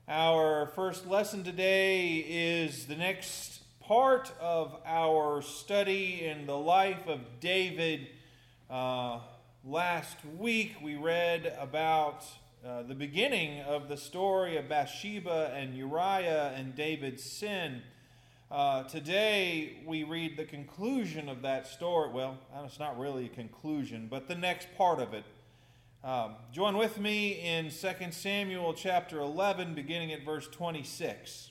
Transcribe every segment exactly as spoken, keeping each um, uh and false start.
Our first lesson today is the next part of our study in the life of David. Uh, last week we read about uh, the beginning of the story of Bathsheba and Uriah and David's sin. Uh, today we read the conclusion of that story. Well, it's not really a conclusion, but the next part of it. Um, join with me in Second Samuel chapter eleven, beginning at verse twenty-six.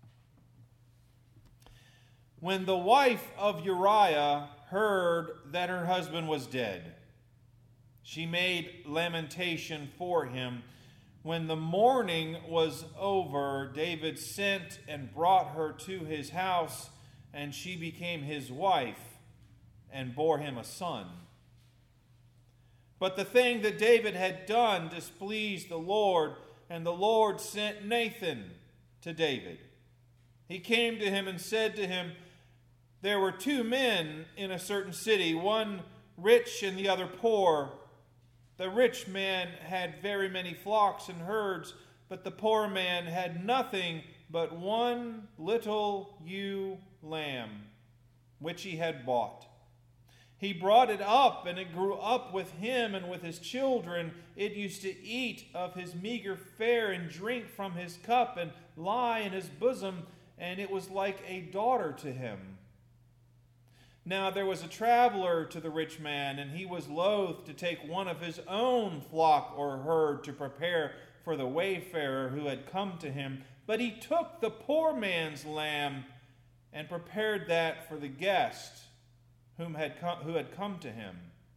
When the wife of Uriah heard that her husband was dead, she made lamentation for him. When the mourning was over, David sent and brought her to his house, and she became his wife and bore him a son. But the thing that David had done displeased the Lord, and the Lord sent Nathan to David. He came to him and said to him, "There were two men in a certain city, one rich and the other poor. The rich man had very many flocks and herds, but the poor man had nothing but one little ewe lamb, which he had bought. He brought it up, and it grew up with him and with his children. It used to eat of his meager fare and drink from his cup and lie in his bosom, and it was like a daughter to him. Now there was a traveler to the rich man, and he was loath to take one of his own flock or herd to prepare for the wayfarer who had come to him. But he took the poor man's lamb and prepared that for the guest whom had come, who had come to him.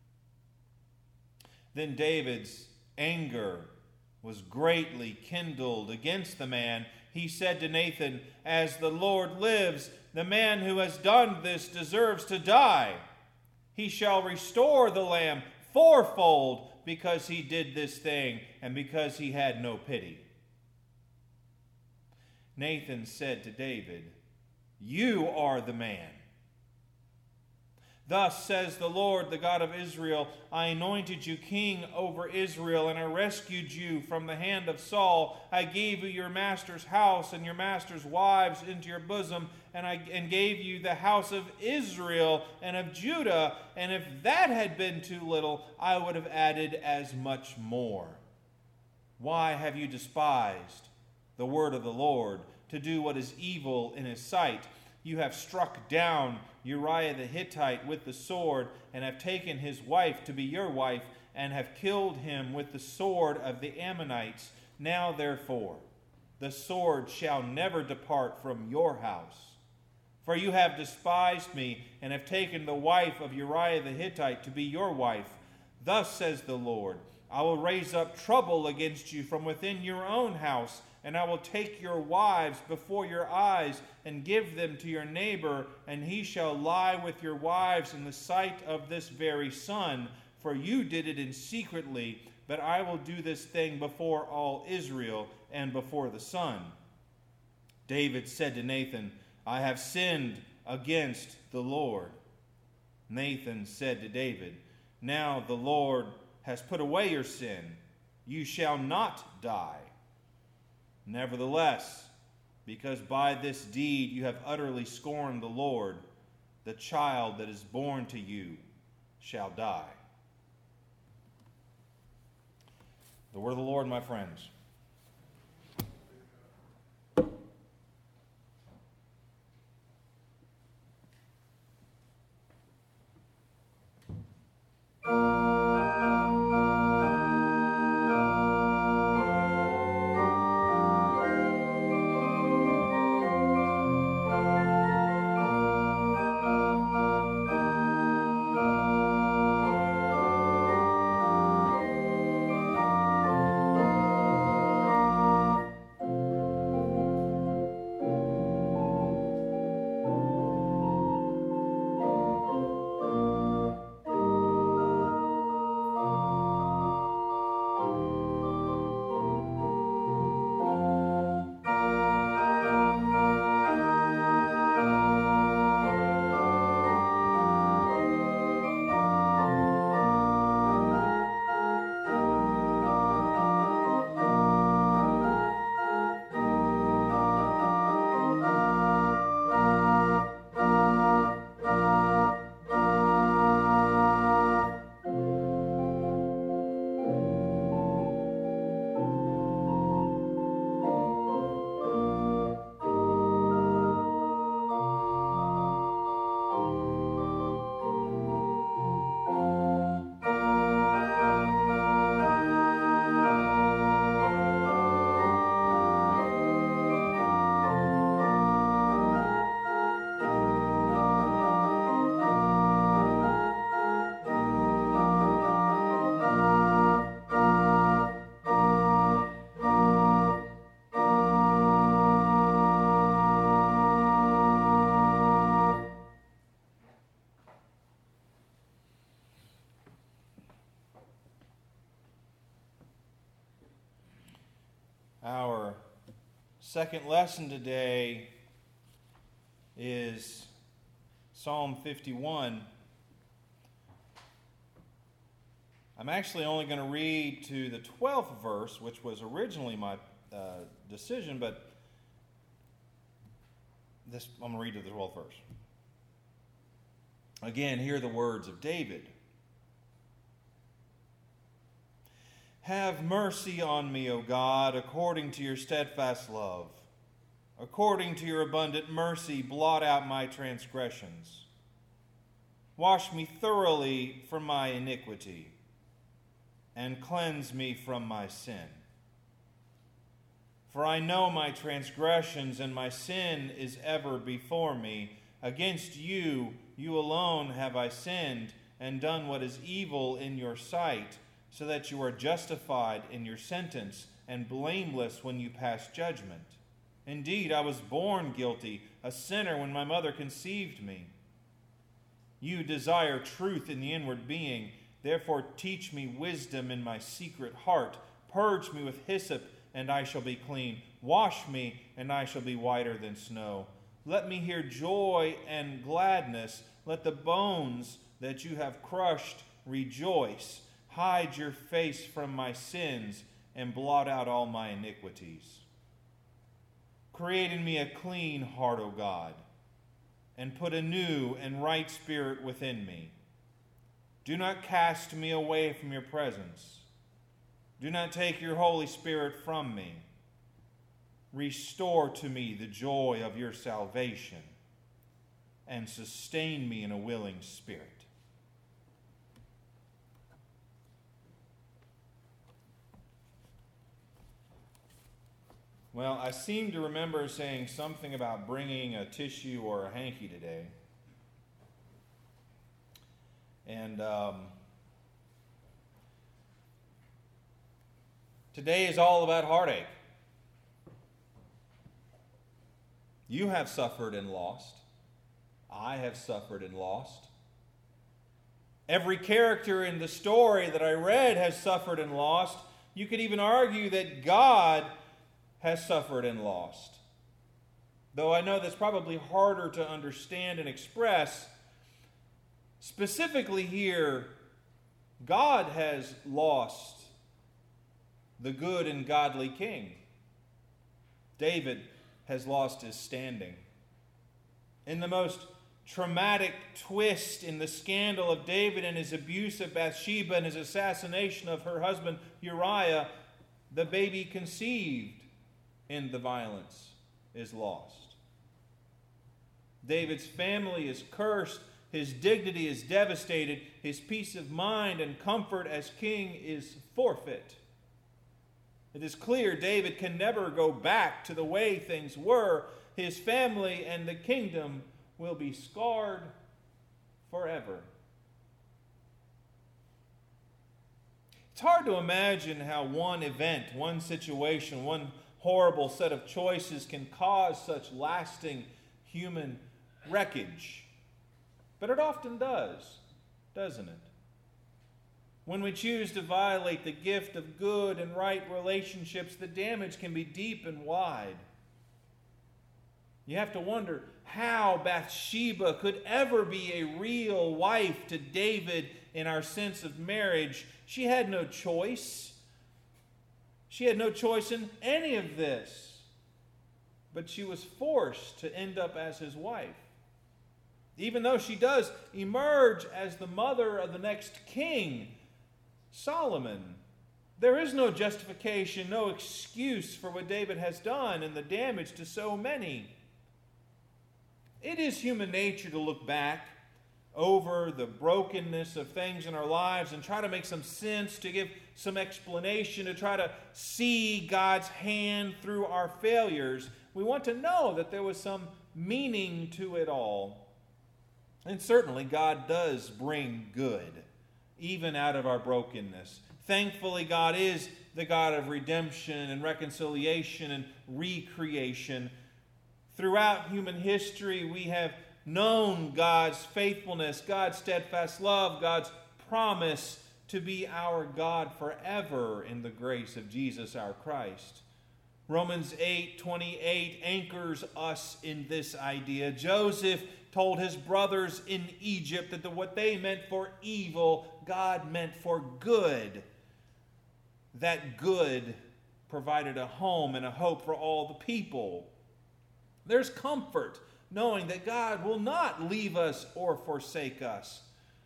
Then David's anger was greatly kindled against the man. He said to Nathan, 'As the Lord lives, the man who has done this deserves to die. He shall restore the lamb fourfold because he did this thing and because he had no pity.' Nathan said to David, 'You are the man. Thus says the Lord, the God of Israel, I anointed you king over Israel, and I rescued you from the hand of Saul. I gave you your master's house and your master's wives into your bosom, and I and gave you the house of Israel and of Judah. And if that had been too little, I would have added as much more. Why have you despised the word of the Lord to do what is evil in his sight? You have struck down Uriah the Hittite with the sword, and have taken his wife to be your wife, and have killed him with the sword of the Ammonites. Now therefore, the sword shall never depart from your house. For you have despised me, and have taken the wife of Uriah the Hittite to be your wife. Thus says the Lord, I will raise up trouble against you from within your own house, and I will take your wives before your eyes and give them to your neighbor, and he shall lie with your wives in the sight of this very sun. For you did it in secretly, but I will do this thing before all Israel and before the sun.' David said to Nathan, 'I have sinned against the Lord.' Nathan said to David, 'Now the Lord has put away your sin. You shall not die. Nevertheless, because by this deed you have utterly scorned the Lord, the child that is born to you shall die.'" The word of the Lord, my friends. second lesson today is Psalm fifty-one. I'm actually only going to read to the twelfth verse, which was originally my uh, decision, but this I'm going to read to the twelfth verse. Again, hear the words of David. Have mercy on me, O God, according to your steadfast love. According to your abundant mercy, blot out my transgressions. Wash me thoroughly from my iniquity, and cleanse me from my sin. For I know my transgressions, and my sin is ever before me. Against you, you alone have I sinned, and done what is evil in your sight, so that you are justified in your sentence, and blameless when you pass judgment. Indeed, I was born guilty, a sinner when my mother conceived me. You desire truth in the inward being. Therefore teach me wisdom in my secret heart. Purge me with hyssop, and I shall be clean. Wash me, and I shall be whiter than snow. Let me hear joy and gladness. Let the bones that you have crushed rejoice. Hide your face from my sins, and blot out all my iniquities. Create in me a clean heart, O God, and put a new and right spirit within me. Do not cast me away from your presence. Do not take your Holy Spirit from me. Restore to me the joy of your salvation, and sustain me in a willing spirit. Well, I seem to remember saying something about bringing a tissue or a hanky today. And um, today is all about heartache. You have suffered and lost. I have suffered and lost. Every character in the story that I read has suffered and lost. You could even argue that God has suffered and lost. Though I know that's probably harder to understand and express. Specifically here, God has lost the good and godly king. David has lost his standing. In the most traumatic twist in the scandal of David and his abuse of Bathsheba and his assassination of her husband Uriah, the baby conceived in the violence is lost. David's family is cursed. His dignity is devastated. His peace of mind and comfort as king is forfeit. It is clear David can never go back to the way things were. His family and the kingdom will be scarred forever. It's hard to imagine how one event, one situation, one horrible set of choices can cause such lasting human wreckage. But it often does, doesn't it? When we choose to violate the gift of good and right relationships, the damage can be deep and wide. You have to wonder how Bathsheba could ever be a real wife to David in our sense of marriage. She had no choice. She had no choice in any of this. But she was forced to end up as his wife. Even though she does emerge as the mother of the next king, Solomon, there is no justification, no excuse for what David has done and the damage to so many. It is human nature to look back over the brokenness of things in our lives and try to make some sense, to give some explanation, to try to see God's hand through our failures. We want to know that there was some meaning to it all. And certainly God does bring good, even out of our brokenness. Thankfully, God is the God of redemption and reconciliation and recreation. Throughout human history, we have known God's faithfulness, God's steadfast love, God's promise to be our God forever in the grace of Jesus our Christ. Romans eight twenty-eight anchors us in this idea. Joseph told his brothers in Egypt that the, what they meant for evil, God meant for good. That good provided a home and a hope for all the people. There's comfort knowing that God will not leave us or forsake us.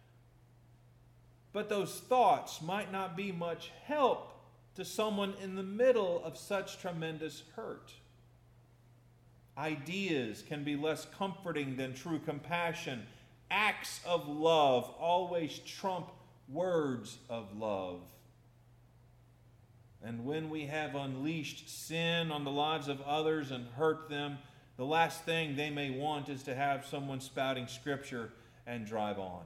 But those thoughts might not be much help to someone in the middle of such tremendous hurt. Ideas can be less comforting than true compassion. Acts of love always trump words of love. And when we have unleashed sin on the lives of others and hurt them, the last thing they may want is to have someone spouting Scripture and drive on.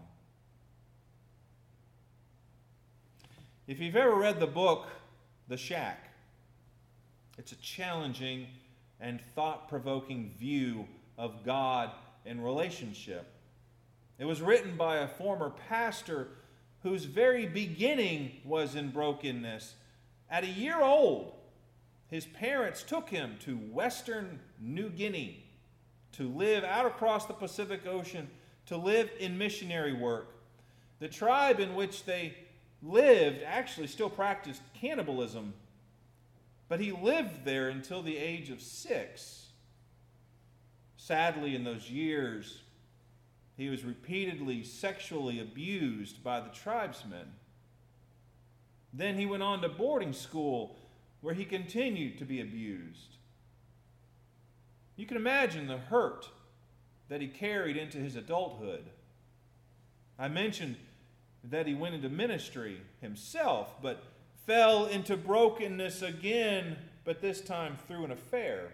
If you've ever read the book, The Shack, it's a challenging and thought-provoking view of God and relationship. It was written by a former pastor whose very beginning was in brokenness. At a year old, his parents took him to Western New Guinea to live out across the Pacific Ocean, to live in missionary work. The tribe in which they lived actually still practiced cannibalism, but he lived there until the age of six. Sadly, in those years, he was repeatedly sexually abused by the tribesmen. Then he went on to boarding school where he continued to be abused. You can imagine the hurt that he carried into his adulthood. I mentioned that he went into ministry himself, but fell into brokenness again, but this time through an affair.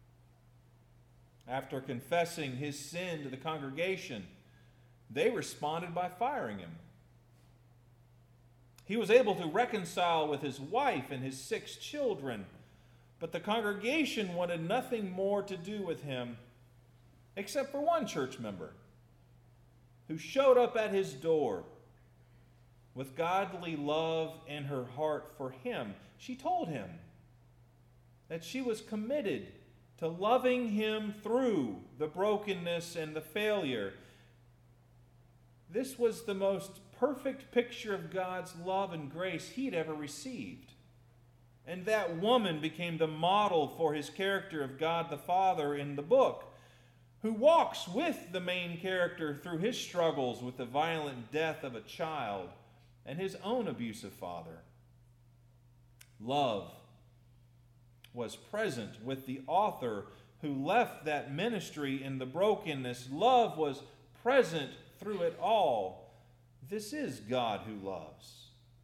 After confessing his sin to the congregation, they responded by firing him. He was able to reconcile with his wife and his six children, but the congregation wanted nothing more to do with him except for one church member who showed up at his door with godly love in her heart for him. She told him that she was committed to loving him through the brokenness and the failure. This was the most perfect picture of God's love and grace he'd ever received. And that woman became the model for his character of God the Father in the book, who walks with the main character through his struggles with the violent death of a child and his own abusive father. Love was present with the author who left that ministry in the brokenness. Love was present through it all. This is God who loves.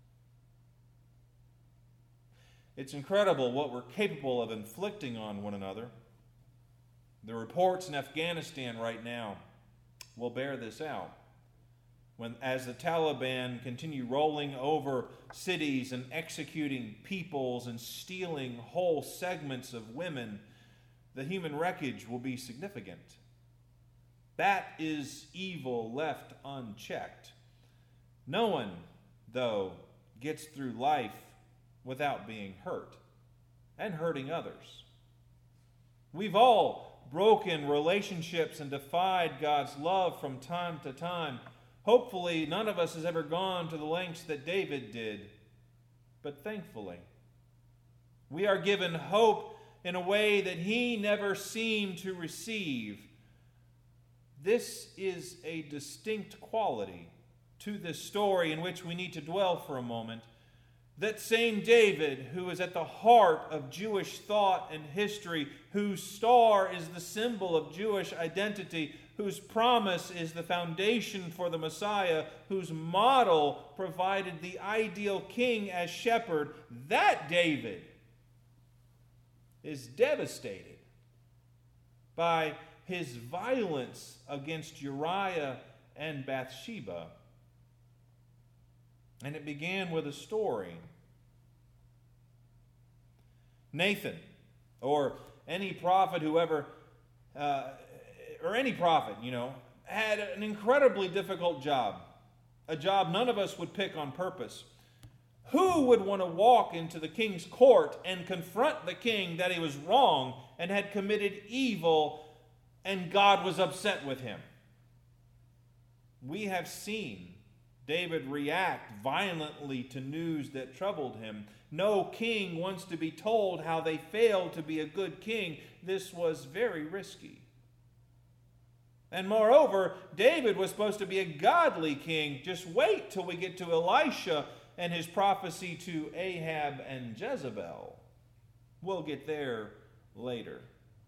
It's incredible what we're capable of inflicting on one another. The reports in Afghanistan right now will bear this out. When, as the Taliban continue rolling over cities and executing peoples and stealing whole segments of women, the human wreckage will be significant. That is evil left unchecked. No one, though, gets through life without being hurt and hurting others. We've all broken relationships and defied God's love from time to time. Hopefully, none of us has ever gone to the lengths that David did, but thankfully, we are given hope in a way that he never seemed to receive. This is a distinct quality to this story in which we need to dwell for a moment. That same David, who is at the heart of Jewish thought and history, whose star is the symbol of Jewish identity, whose promise is the foundation for the Messiah, whose model provided the ideal king as shepherd, that David is devastated by his violence against Uriah and Bathsheba. And it began with a story. Nathan, or any prophet who ever, uh, or any prophet, you know, had an incredibly difficult job. A job none of us would pick on purpose. Who would want to walk into the king's court and confront the king that he was wrong and had committed evil and God was upset with him? We have seen David react violently to news that troubled him. No king wants to be told how they failed to be a good king. This was very risky. And moreover, David was supposed to be a godly king. Just wait till we get to Elisha and his prophecy to Ahab and Jezebel. We'll get there later.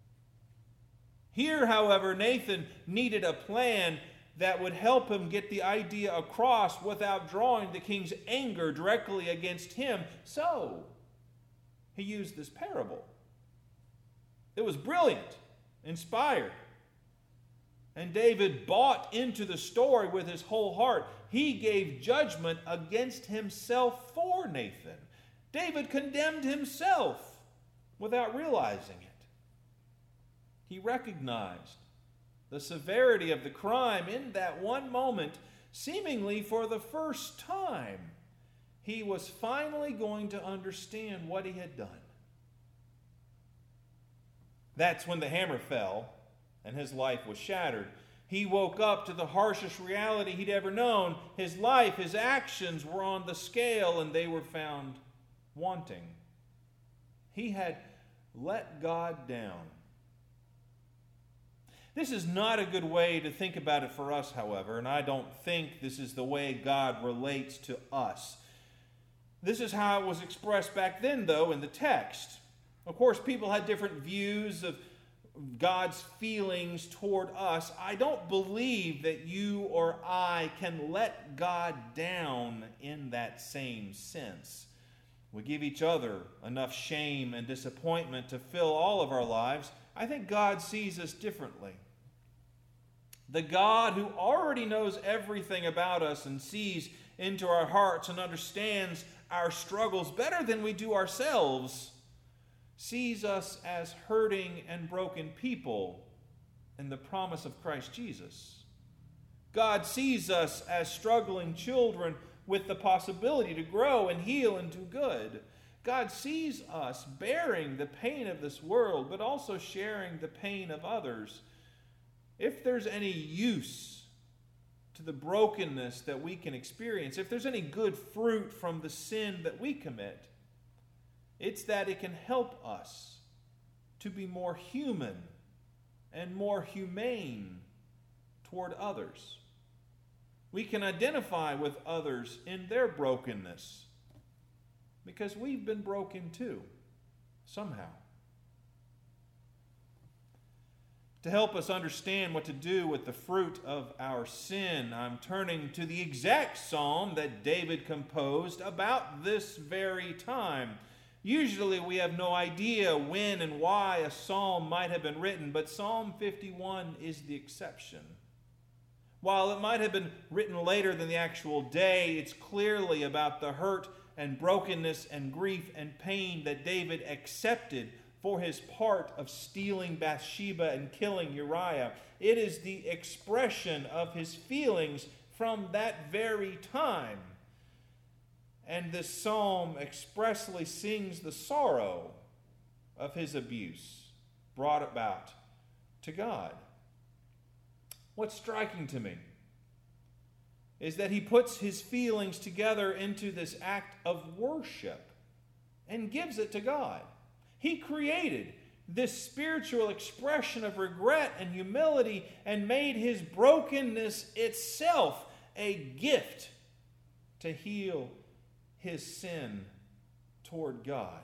Here, however, Nathan needed a plan that would help him get the idea across without drawing the king's anger directly against him. So, he used this parable. It was brilliant, inspired. And David bought into the story with his whole heart. He gave judgment against himself for Nathan. David condemned himself without realizing it. He recognized the severity of the crime in that one moment, seemingly for the first time. He was finally going to understand what he had done. That's when the hammer fell and his life was shattered. He woke up to the harshest reality he'd ever known. His life, his actions were on the scale and they were found wanting. He had let God down. This is not a good way to think about it for us, however, and I don't think this is the way God relates to us. This is how it was expressed back then, though, in the text. Of course, people had different views of God's feelings toward us. I don't believe that you or I can let God down in that same sense. We give each other enough shame and disappointment to fill all of our lives. I think God sees us differently. The God who already knows everything about us and sees into our hearts and understands our struggles better than we do ourselves, sees us as hurting and broken people in the promise of Christ Jesus. God sees us as struggling children with the possibility to grow and heal and do good. God sees us bearing the pain of this world, but also sharing the pain of others. If there's any use to the brokenness that we can experience, if there's any good fruit from the sin that we commit, it's that it can help us to be more human and more humane toward others. We can identify with others in their brokenness because we've been broken too, somehow. To help us understand what to do with the fruit of our sin, I'm turning to the exact psalm that David composed about this very time. Usually we have no idea when and why a psalm might have been written, but Psalm fifty-one is the exception. While it might have been written later than the actual day, it's clearly about the hurt and brokenness and grief and pain that David accepted for his part of stealing Bathsheba and killing Uriah. It is the expression of his feelings from that very time. And this psalm expressly sings the sorrow of his abuse brought about to God. What's striking to me is that he puts his feelings together into this act of worship and gives it to God. He created this spiritual expression of regret and humility and made his brokenness itself a gift to heal his sin toward God.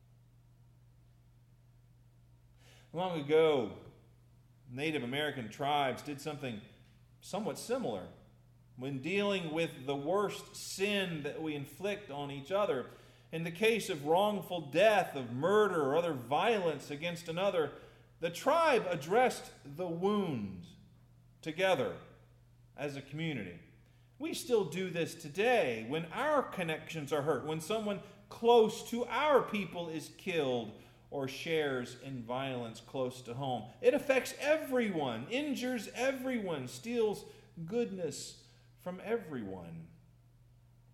Long ago, Native American tribes did something somewhat similar when dealing with the worst sin that we inflict on each other. In the case of wrongful death, of murder, or other violence against another, the tribe addressed the wound together as a community. We still do this today when our connections are hurt, when someone close to our people is killed or shares in violence close to home. It affects everyone, injures everyone, steals goodness from everyone.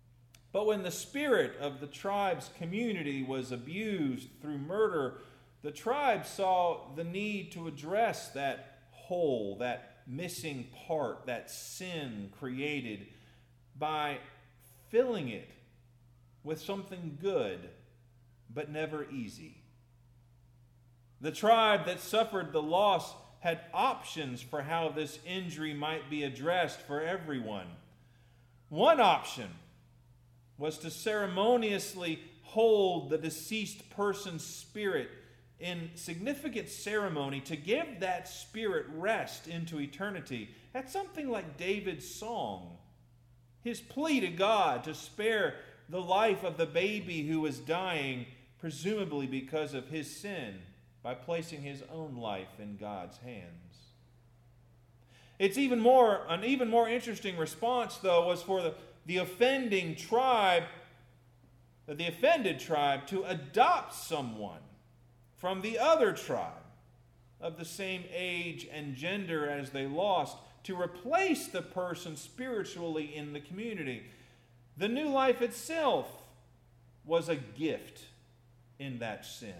But when the spirit of the tribe's community was abused through murder, the tribe saw the need to address that hole, that missing part, that sin created, by filling it with something good, but never easy. The tribe that suffered the loss had options for how this injury might be addressed for everyone. One option was to ceremoniously hold the deceased person's spirit in significant ceremony to give that spirit rest into eternity. That's something like David's song, his plea to God to spare the life of the baby who was dying, presumably because of his sin, by placing his own life in God's hands. It's even more, an even more interesting response, though, was for the, the offending tribe, the offended tribe, to adopt someone from the other tribe of the same age and gender as they lost, to replace the person spiritually in the community. The new life itself was a gift in that sin.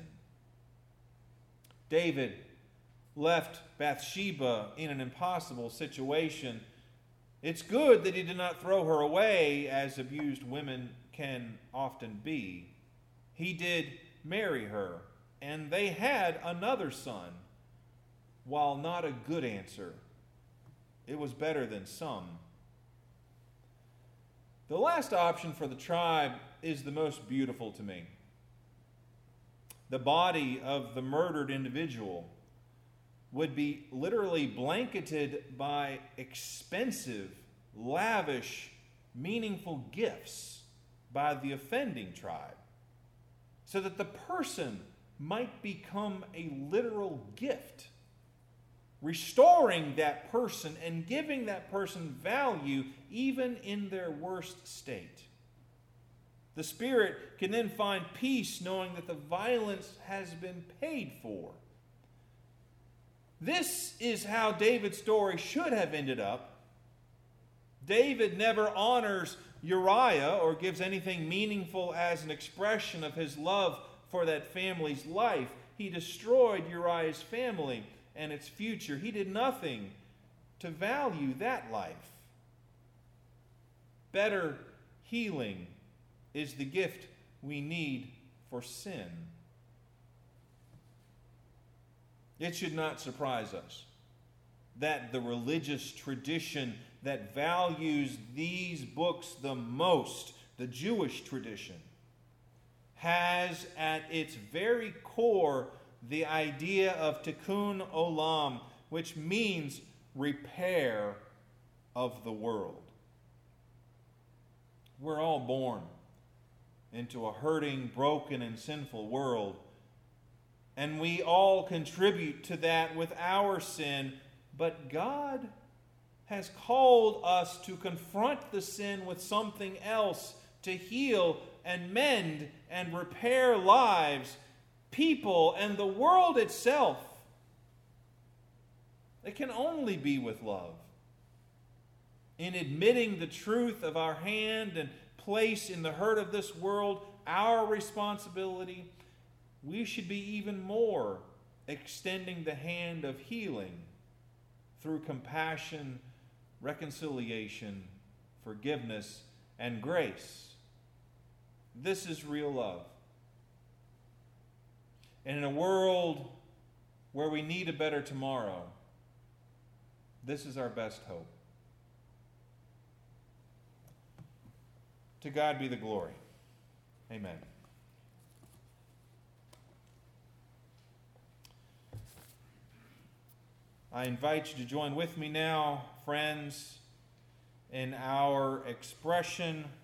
David left Bathsheba in an impossible situation. It's good that he did not throw her away, as abused women can often be. He did marry her, and they had another son. While not a good answer, it was better than some. The last option for the tribe is the most beautiful to me. The body of the murdered individual would be literally blanketed by expensive, lavish, meaningful gifts by the offending tribe, so that the person might become a literal gift, restoring that person and giving that person value even in their worst state. The spirit can then find peace knowing that the violence has been paid for. This is how David's story should have ended up. David never honors Uriah or gives anything meaningful as an expression of his love for that family's life. He destroyed Uriah's family and its future. He did nothing to value that life. Better healing is the gift we need for sin. It should not surprise us that the religious tradition that values these books the most, the Jewish tradition, has at its very core the idea of tikkun olam, which means repair of the world. We're all born into a hurting, broken, and sinful world, and we all contribute to that with our sin, but God has called us to confront the sin with something else, to heal and mend and repair lives, people, and the world itself. It can only be with love. In admitting the truth of our hand and place in the hurt of this world, our responsibility, we should be even more extending the hand of healing through compassion, reconciliation, forgiveness, and grace. This is real love. And in a world where we need a better tomorrow, this is our best hope. To God be the glory. Amen. I invite you to join with me now, friends, in our expression